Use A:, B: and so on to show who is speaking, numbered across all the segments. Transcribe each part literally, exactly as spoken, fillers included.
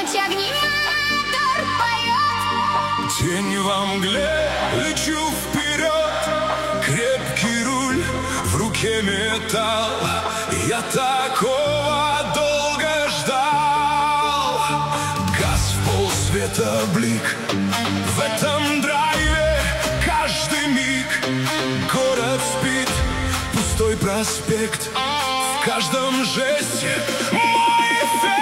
A: громче огни мотор поет.
B: Тень во мгле, лечу вперед, крепкий руль, в руке металл. Я такого долго ждал. Газ в полсвета блик, в этом драйве каждый миг. Город спит, пустой проспект, в каждом жесте мой эффект.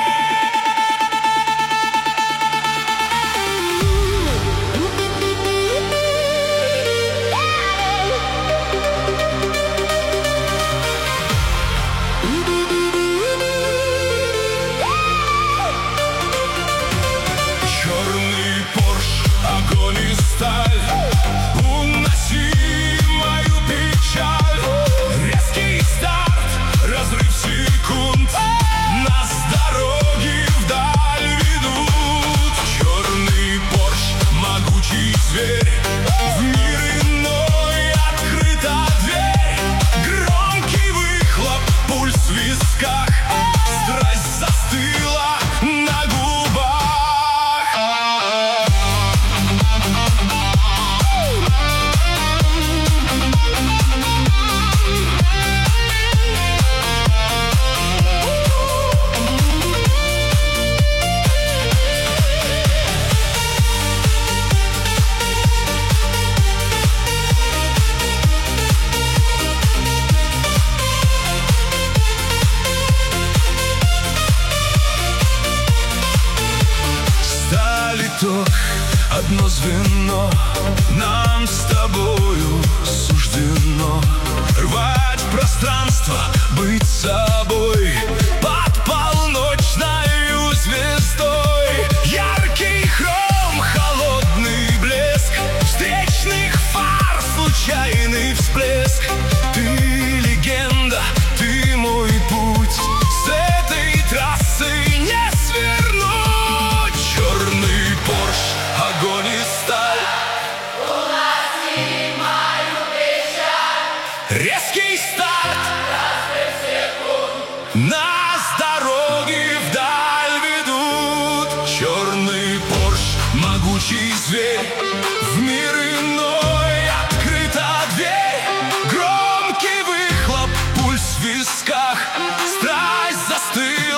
B: Черный Порш, огонь и сталь, уноси мою печаль. Резкий старт, разрыв секунд, нас дороги вдаль ведут. Черный Порш, могучий зверь, в мир иной открыта дверь. Громкий выхлоп, пульс в висках, страсть застыла на губах. Итог, одно звено, нам с тобою суждено рвать пространство, быть собой под полночною звездой. Яркий хром, холодный блеск встречных фар, случайный всплеск. Ты легенда, ты мой путь, с этой трассы не свернуть. Черный Порш, огонь и сталь,
A: Уноси мою печаль.
B: резкий старт,
A: Разрыв секунд,
B: нас дороги вдаль ведут. Черный Порш, могучий зверь, в мир иной открыта дверь. Громкий выхлоп, пульс в висках, страсть застыла